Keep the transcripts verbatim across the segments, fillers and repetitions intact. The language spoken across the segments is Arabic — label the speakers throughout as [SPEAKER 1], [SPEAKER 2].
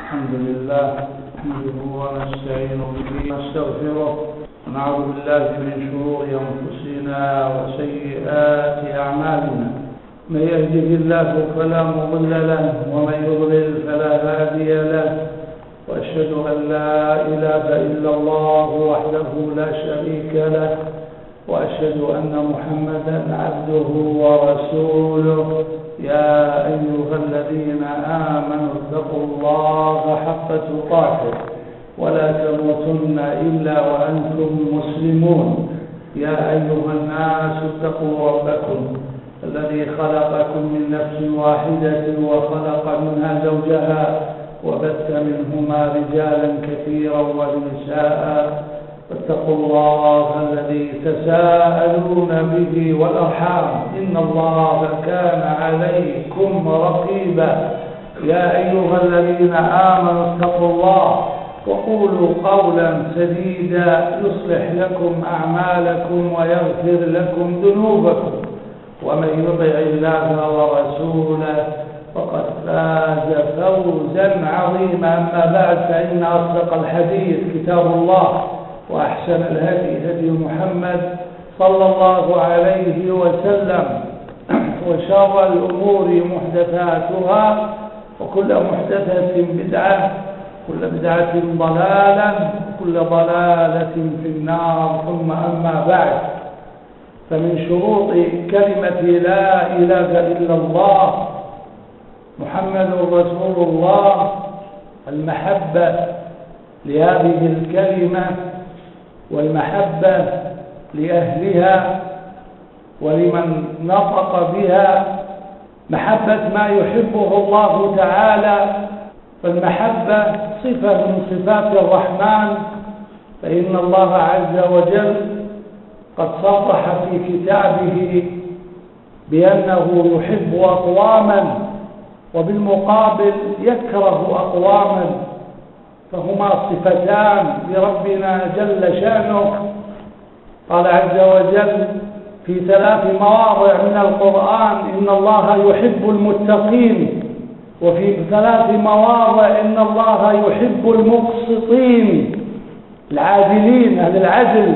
[SPEAKER 1] الحمد لله نحمده ونستعين به ونستغفره ونعوذ بالله من شرور أنفسنا وسيئات أعمالنا. من يهده الله فلا مضل له ومن يضلل فلا هادي له، وأشهد أن لا إله إلا الله وحده لا شريك له، وأشهد أن محمدا عبده ورسوله. يا أيها الذين آمنوا اتقوا الله حق تقاته ولا تموتن إلا وأنتم مسلمون. يا أيها الناس اتقوا ربكم الذي خلقكم من نفس واحدة وخلق منها زوجها وبث منهما رجالا كثيرا ونساء، واتقوا الله الذي تساءلون به والأرحام إن الله كان عليكم رقيبا. يا أيها الذين آمنوا اتقوا الله وقولوا قولا سديدا يصلح لكم أعمالكم ويغفر لكم ذنوبكم، ومن يطع الله ورسوله فقد فاز فوزا عظيما. أما بعد، فإن أصدق الحديث كتاب الله، وأحسن الهدي هدي محمد صلى الله عليه وسلم، وشر الأمور محدثاتها، وكل محدثة بدعة، كل بدعة ضلالة، وكل ضلالة في النار. ثم أما بعد، فمن شروط كلمة لا إله إلا الله محمد رسول الله المحبة لهذه الكلمة، والمحبة لأهلها ولمن نطق بها، محبة ما يحبه الله تعالى. فالمحبة صفة من صفات الرحمن، فإن الله عز وجل قد صرح في كتابه بأنه يحب أقواما وبالمقابل يكره أقواما، فهما صفتان لربنا جل شأنه. قال عز وجل في ثلاث مواضع من القرآن إن الله يحب المتقين، وفي ثلاث مواضع إن الله يحب المقسطين العادلين أهل العدل،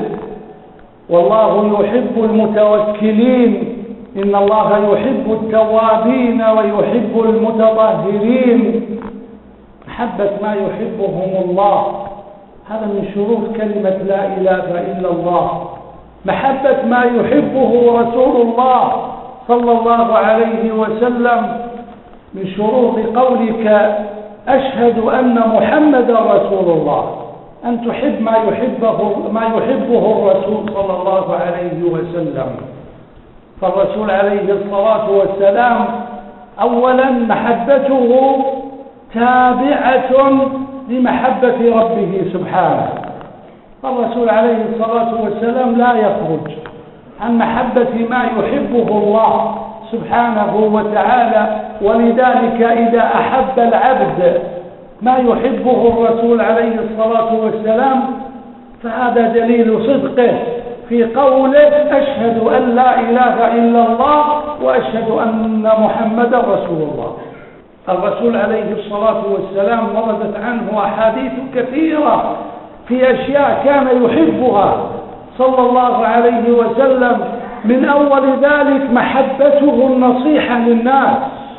[SPEAKER 1] والله يحب المتوكلين، إن الله يحب التوابين ويحب المتطهرين. محبة ما يحبهم الله، هذا من شروط كلمة لا إله إلا الله. محبة ما يحبه رسول الله صلى الله عليه وسلم، من شروط قولك أشهد أن محمدا رسول الله أن تحب ما يحبه ما يحبه الرسول صلى الله عليه وسلم. فالرسول عليه الصلاة والسلام أولا محبته تابعة لمحبة ربه سبحانه. فالرسول عليه الصلاة والسلام لا يخرج عن محبة ما يحبه الله سبحانه وتعالى، ولذلك إذا أحب العبد ما يحبه الرسول عليه الصلاة والسلام فهذا دليل صدقه في قوله أشهد أن لا إله إلا الله وأشهد أن محمدا رسول الله. الرسول عليه الصلاة والسلام وردت عنه أحاديث كثيرة في أشياء كان يحبها صلى الله عليه وسلم، من أول ذلك محبته النصيحة للناس.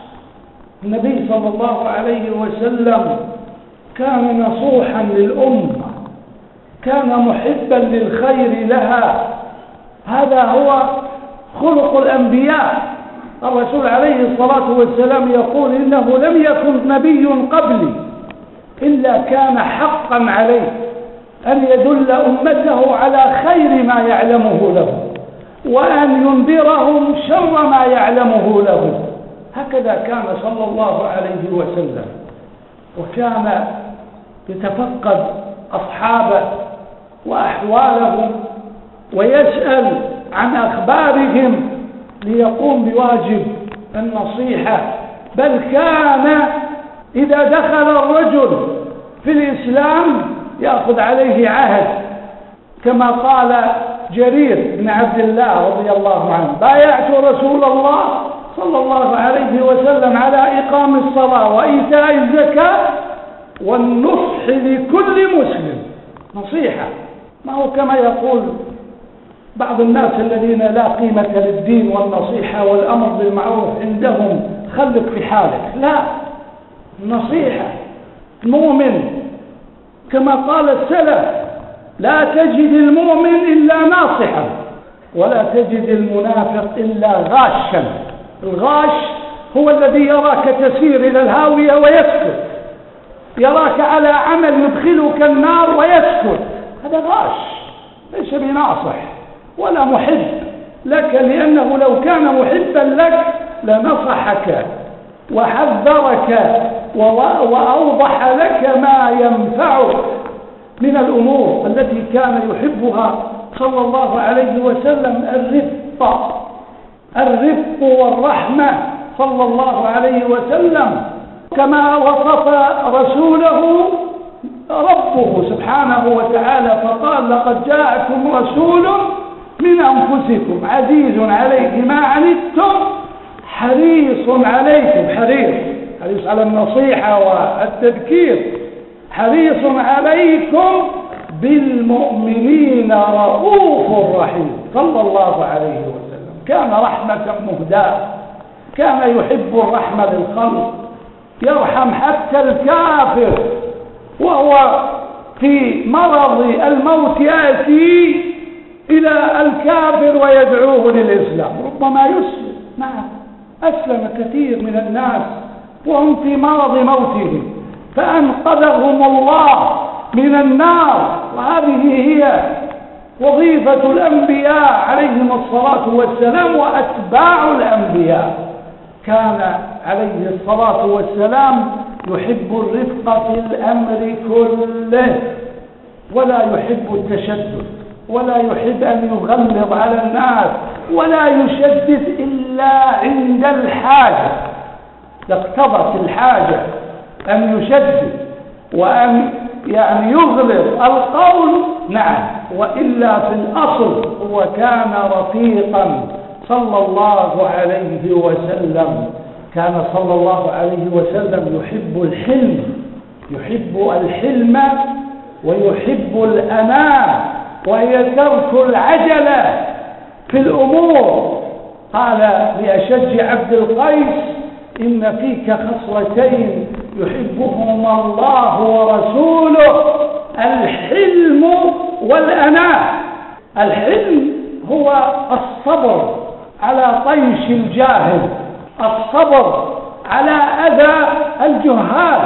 [SPEAKER 1] النبي صلى الله عليه وسلم كان نصوحا للأمة، كان محبا للخير لها، هذا هو خلق الأنبياء. الرسول عليه الصلاة والسلام يقول إنه لم يكن نبي قبلي إلا كان حقا عليه أن يدل أمته على خير ما يعلمه له، وأن ينذرهم شر ما يعلمه له. هكذا كان صلى الله عليه وسلم، وكان يتفقد أصحابه وأحوالهم ويسأل عن أخبارهم ليقوم بواجب النصيحة. بل كان إذا دخل الرجل في الإسلام يأخذ عليه عهد، كما قال جرير بن عبد الله رضي الله عنه: بايعت رسول الله صلى الله عليه وسلم على إقام الصلاة وإيتاء الزكاة والنصح لكل مسلم. نصيحة، ما هو كما يقول بعض الناس الذين لا قيمة للدين والنصيحة والأمر بالمعروف عندهم خلك في حالك. لا، النصيحة المؤمن كما قال السلف: لا تجد المؤمن إلا ناصحا ولا تجد المنافق إلا غاشا. الغاش هو الذي يراك تسير إلى الهاوية ويسكت، يراك على عمل يدخلك النار ويسكت، هذا غاش، ليس بناصح ولا محب لك، لأنه لو كان محبا لك لنصحك وحذرك وأوضح لك ما ينفعك من الأمور التي كان يحبها صلى الله عليه وسلم: الرفق الرفق والرحمة صلى الله عليه وسلم، كما وصف رسوله ربه سبحانه وتعالى فقال: لقد جاءكم رسول من أنفسكم عزيز عليه ما عنتم حريص عليكم. حريص حريص على النصيحة والتذكير. حريص عليكم بالمؤمنين رؤوف رحيم صلى الله عليه وسلم. كان رحمة مهداة، كان يحب الرحمة للخلق، يرحم حتى الكافر وهو في مرض الموت يأتي إلى الكافر ويدعوه للإسلام، ربما يسلم. نعم، أسلم كثير من الناس وهم في مرض موتهم فأنقذهم الله من النار. وهذه هي وظيفة الأنبياء عليهم الصلاة والسلام وأتباع الأنبياء. كان عليه الصلاة والسلام يحب الرفق في الأمر كله، ولا يحب التشدد، ولا يحب أن يغلظ على الناس، ولا يشدد إلا عند الحاجة. اقتضت الحاجة أن يشدد وأن يعني يغلظ القول، نعم، وإلا في الأصل هو كان رفيقا صلى الله عليه وسلم. كان صلى الله عليه وسلم يحب الحلم، يحب الحلم ويحب الأناة، وهي ترك العجلة في الأمور. قال لأشج عبد القيس: إن فيك خصلتين يحبهما الله ورسوله: الحلم والأناة. الحلم هو الصبر على طيش الجاهل، الصبر على أذى الجهال،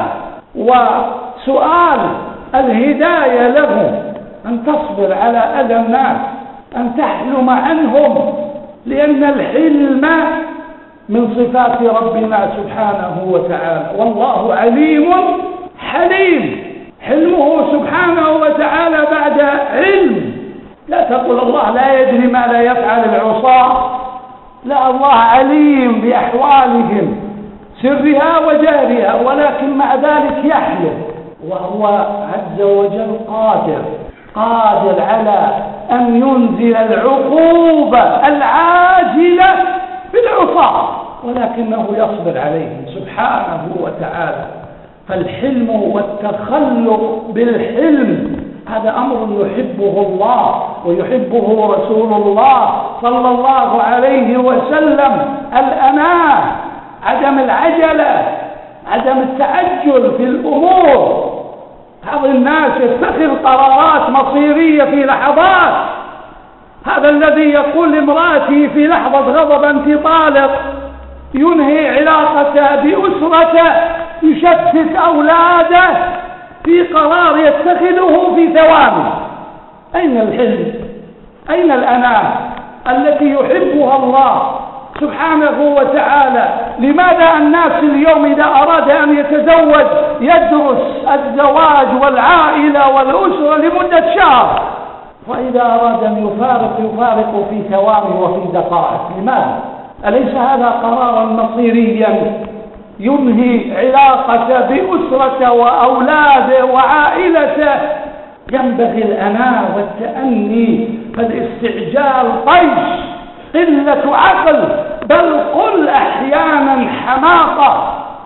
[SPEAKER 1] وسؤال الهداية لهم، أن تصبر على أذى الناس، أن تحلم عنهم، لأن الحلم من صفات ربنا سبحانه وتعالى. والله عليم حليم، حلمه سبحانه وتعالى بعد علم. لا تقول الله لا يدري ما لا يفعل العصاة، لا، الله عليم بأحوالهم سرها وجارها، ولكن مع ذلك يحلم. وهو عز وجل قادر قادر على أن ينزل العقوبة العاجلة بالعصاة، ولكنه يصبر عليهم سبحانه وتعالى. فالحلم والتخلق بالحلم هذا أمر يحبه الله ويحبه رسول الله صلى الله عليه وسلم. الأناة، عدم العجلة، عدم التعجل في الأمور. بعض الناس يتخذ قرارات مصيرية في لحظات. هذا الذي يقول لامرأته في لحظة غضب: أنت طالق، ينهي علاقته بأسرته، يشتت أولاده في قرار يتخذه في ثواني. أين الحلم؟ أين الأناة التي يحبها الله سبحانه وتعالى؟ لماذا الناس اليوم إذا أراد أن يتزوج يدرس الزواج والعائلة والأسرة لمدة شهر، وإذا أراد أن يفارق يفارق في ثواني وفي دقائق؟ لماذا؟ أليس هذا قرارا مصيريا ينهي علاقته بأسرته وأولاده وعائلته؟ ينبغي الأناة والتأني، فالاستعجال طيش، قلة عقل، بل قل أحيانا حماقة.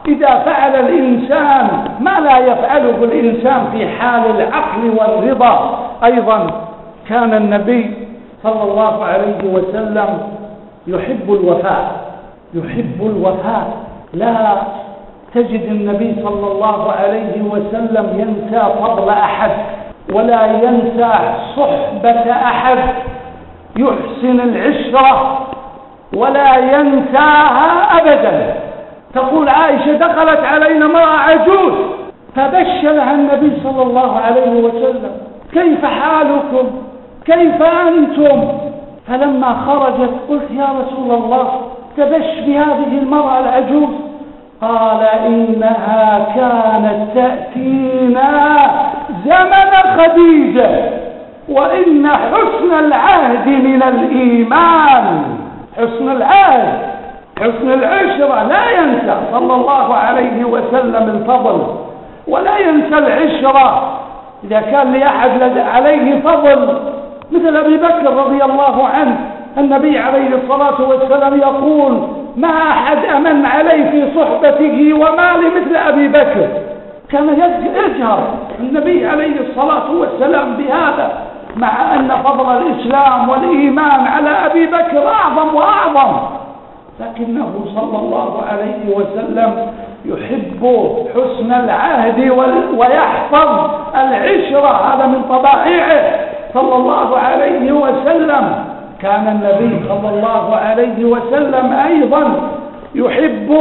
[SPEAKER 1] إذا فعل الإنسان ما لا يفعله الإنسان في حال العقل والرضا. أيضا كان النبي صلى الله عليه وسلم يحب الوفاء، يحب الوفاء. لا تجد النبي صلى الله عليه وسلم ينسى فضل أحد ولا ينسى صحبة أحد، يحسن العشرة ولا ينساها أبدا. تقول عائشة دخلت علينا امرأة عجوز فبشرها النبي صلى الله عليه وسلم: كيف حالكم؟ كيف أنتم؟ فلما خرجت قلت: يا رسول الله تبش بهذه المرأة العجوز. قال: إنها كانت تأتينا زمن خديجة، وإن حسن العهد من الإيمان. حسن العهد، حسن العشرة، لا ينسى صلى الله عليه وسلم الفضل ولا ينسى العشرة. إذا كان لأحد عليه فضل مثل أبي بكر رضي الله عنه، النبي عليه الصلاة والسلام يقول: ما أحد أمن علي في صحبته ومالي مثل أبي بكر. كان يجهر النبي عليه الصلاة والسلام بهذا، مع أن فضل الإسلام والإيمان على أبي بكر أعظم وأعظم، لكنه صلى الله عليه وسلم يحب حسن العهد ويحفظ العشرة، هذا من طبائعه صلى الله عليه وسلم. كان النبي صلى الله عليه وسلم أيضا يحب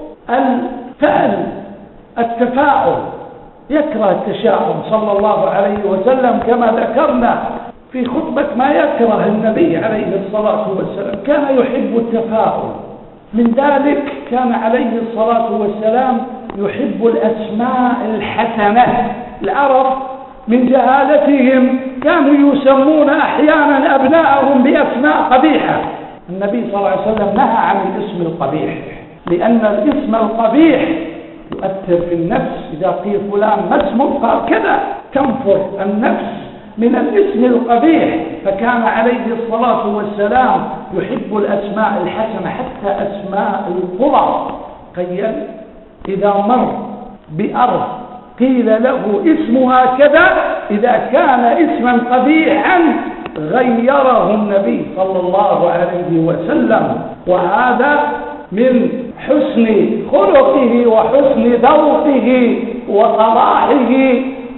[SPEAKER 1] الفعل، التفاؤل، يكره التشاؤم صلى الله عليه وسلم كما ذكرنا في خطبة ما يكره النبي عليه الصلاة والسلام. كان يحب التفاؤل. من ذلك كان عليه الصلاة والسلام يحب الأسماء الحسنة. العرب من جهالتهم كانوا يسمون أحيانا أبناءهم بأسماء قبيحة. النبي صلى الله عليه وسلم نهى عن الاسم القبيح، لأن الاسم القبيح يؤثر في النفس. إذا قيل فلان ما اسمه قال كذا، تنفر النفس من الاسم القبيح. فكان عليه الصلاة والسلام يحب الأسماء الحسنة، حتى أسماء القرى. تخيل إذا مر بأرض قيل له اسمها كذا، إذا كان اسما قبيحا غيره النبي صلى الله عليه وسلم. وهذا من حسن خلقه وحسن ذوقه وصلاحه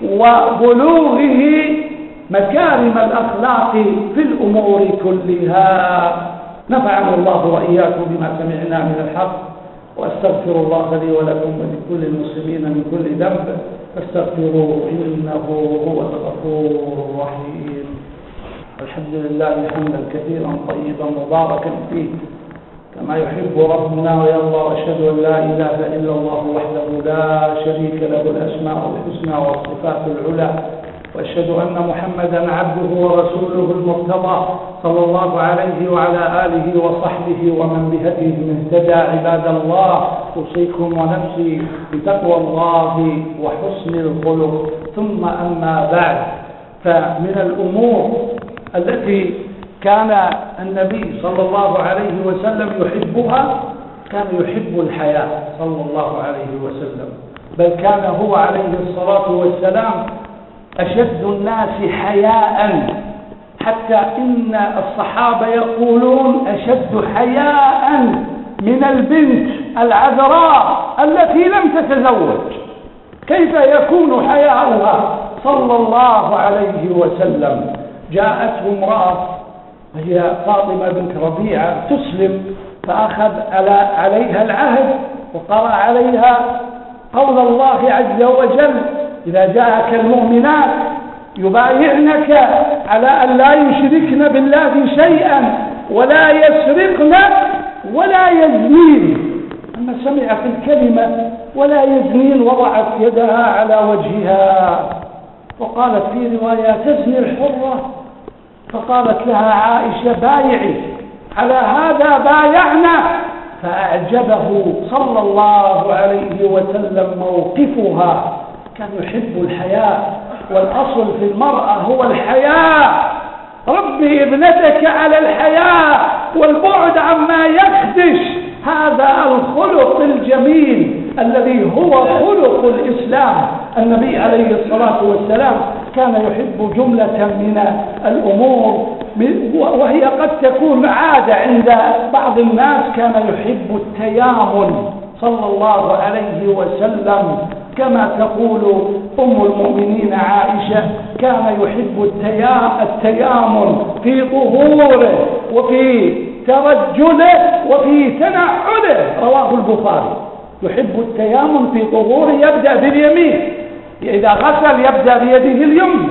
[SPEAKER 1] وبلوغه مكارم الأخلاق في الأمور كلها. نفعنا الله وإياكم بما سمعنا من الحق، وأستغفر الله لي ولكم ولكل المسلمين من كل ذنب، فاستغفروه إنه هو الغفور الرحيم. الحمد لله حمدا كثيرا طيبا مباركا فيه كما يحب ربنا ويرضى، واشهد ان لا اله الا الله وحده لا شريك له الاسماء الحسنى والصفات العلى، واشهد ان محمدا عبده ورسوله المرتضى صلى الله عليه وعلى اله وصحبه ومن بهديه اهتدى. عباد الله، اوصيكم ونفسي بتقوى الله وحسن الخلق. ثم اما بعد، فمن الامور التي كان النبي صلى الله عليه وسلم يحبها، كان يحب الحياة صلى الله عليه وسلم، بل كان هو عليه الصلاة والسلام أشد الناس حياء، حتى إن الصحابة يقولون أشد حياء من البنت العذراء التي لم تتزوج. كيف يكون حياؤها صلى الله عليه وسلم؟ جاءته امرأة وهي فاطمة بنت ربيعة تسلم، فأخذ على عليها العهد وقرأ عليها قول الله عز وجل: إذا جاءك المؤمنات يبايعنك على أن لا يشركن بالله شيئا ولا يسرقن ولا يزنين. لما سمعت الكلمة ولا يزنين وضعت يدها على وجهها، وقالت في رواية: تزني الحرة؟ فقالت لها عائشة: بايعي، على هذا بايعنا. فأعجبه صلى الله عليه وسلم موقفها. كان يحب الحياء، والأصل في المرأة هو الحياء. ربي ابنتك على الحياء والبعد عما يخدش، هذا الخلق الجميل الذي هو خلق الإسلام. النبي عليه الصلاة والسلام كان يحب جملة من الأمور وهي قد تكون عادة عند بعض الناس. كان يحب التيامن صلى الله عليه وسلم، كما تقول أم المؤمنين عائشة: كان يحب التيامن في ظهوره وفي ترجله وفي تنعله. رواه البخاري. يحب التيامن في ظهوره، يبدأ باليمين، إذا غسل يبدأ بيده اليمنى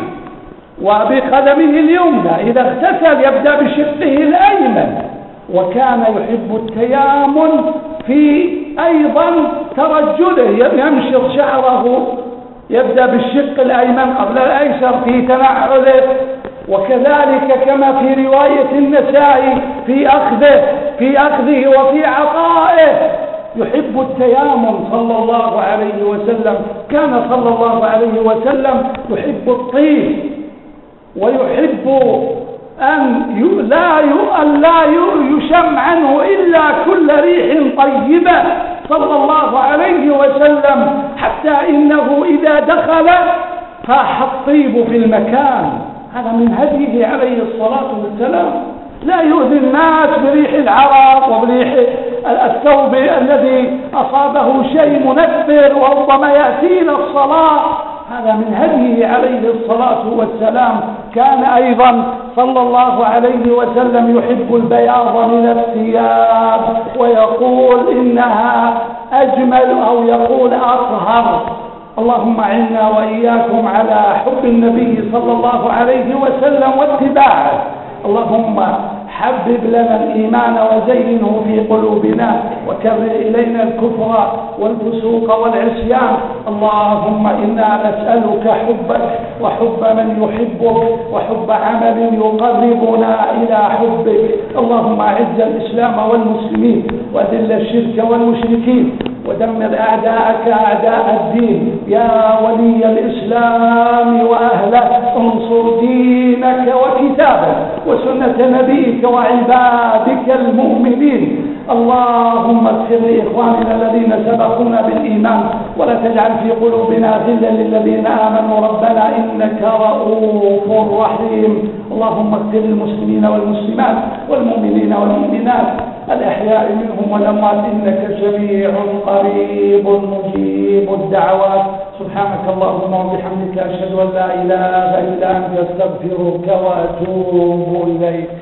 [SPEAKER 1] وبقدمه اليمنى، إذا اغتسل يبدأ بشقه الأيمن. وكان يحب التيامن في أيضا ترجله، يمشط شعره، يبدأ بالشق الأيمن قبل الأيسر في تنعله. وكذلك كما في رواية النسائي في أخذه في أخذه وفي عطائه يحب التيامن صلى الله عليه وسلم. كان صلى الله عليه وسلم يحب الطيب، ويحب أن لا لا يشم عنه إلا كل ريح طيبة صلى الله عليه وسلم، حتى إنه إذا دخل فاح الطيب في المكان. هذا من هديه عليه الصلاة والسلام. لا يؤذي الناس بريح العرق وبريح الثوب الذي أصابه شيء منفر وربما يأتينا الصلاة. هذا من هديه عليه الصلاة والسلام. كان أيضا صلى الله عليه وسلم يحب البياض من الثياب، ويقول إنها أجمل، أو يقول أطهر. اللهم أعنا وإياكم على حب النبي صلى الله عليه وسلم واتباعه. اللهم حبب لنا الإيمان وزينه في قلوبنا، وكره إلينا الكفر والفسوق والعصيان. اللهم إنا نسألك حبك وحب من يحبك وحب عمل يقربنا إلى حبك. اللهم أعز الإسلام والمسلمين وأذل الشرك والمشركين ودمر أعداءك أعداء الدين. يا ولي الإسلام وأهله، انصر دينك وكتابك وسنة نبيك وعبادك المؤمنين. اللهم اغفر لإخواننا الذين سبقونا بالإيمان، ولا تجعل في قلوبنا غلا للذين آمنوا ربنا إنك رؤوف رحيم. اللهم اغفر للمسلمين والمسلمات والمؤمنين والمؤمنات الأحياء منهم والأموات إنك سميع قريب مجيب الدعوات. سبحانك اللهم وبحمدك أشهد أن لا إله إلا أنت أستغفرك وأتوب إليك.